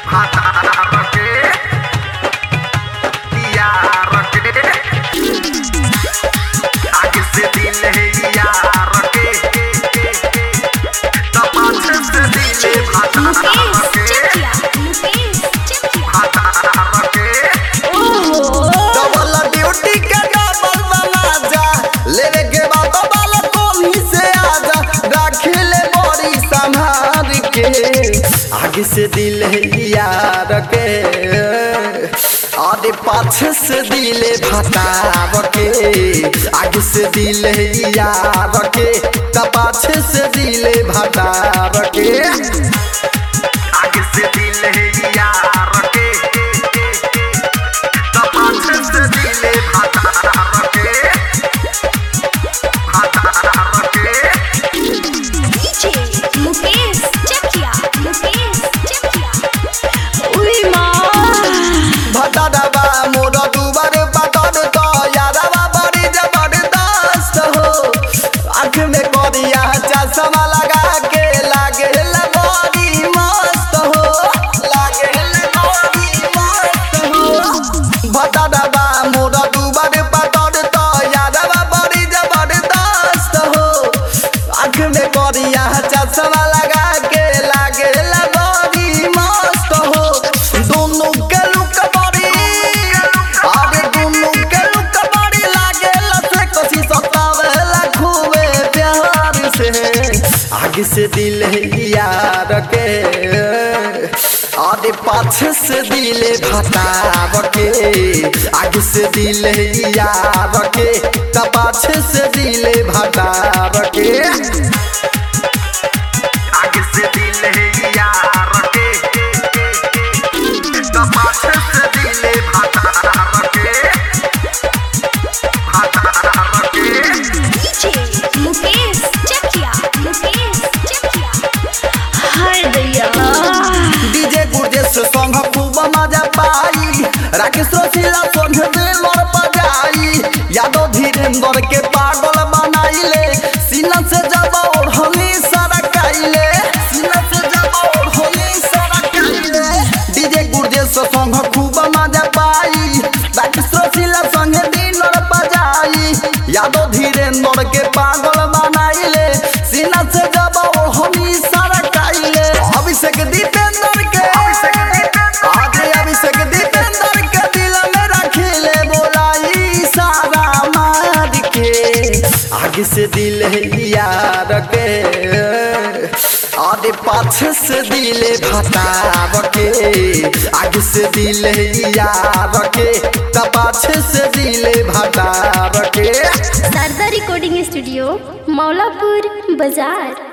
आगे से दिल यार के आगे पाछे से दिल भतार के आगे से दिल यार के पाछे से दिल भतार के आगे से दिल यार के पाछे से दिल भतार के चश्मा लगा के लागे बड़ी मस्त हो लागे बड़ी मस्त हो भटरवा मोर दुबर पटर तो यारवा बड़ी जबरदस्त हो आँख में करिया चश्मा लगा के लागे बड़ी मस्त हो दोनों के लुक बड़ी अरे दोनों के लुक बड़ी लागे लसे कसी सतावेला खूबे प्यार से आगे से दिल यार के आगे पाछे से दिल भतार के आगे से दिल यार के पाछे से दिल भतार के आगे से दिल यार के पाछे से दिल भतार के संग खूब मजा पाई राकेश रसीला संग दिलर बजाई यादव धीरेन्द्र के पागल बनाइले सीना से जब ओढ़नी सरकाइले सीना से जब ओढ़नी सरकाइले डीजे गुरजेश संग खूब मजा पाई राकेश रसीला संग दिलर बजाई यादव धीरेन्द्र के पागल बनाइले सीना से जब ओढ़नी सरकाइले अभिषेक दीपेंद्र के आगे से दिल यार के आगे पाछे से दिल भतार के आगे से दिल यार के पाछे से दिल भतार के शारदा रिकॉर्डिंग स्टूडियो मौलापुर बाजार।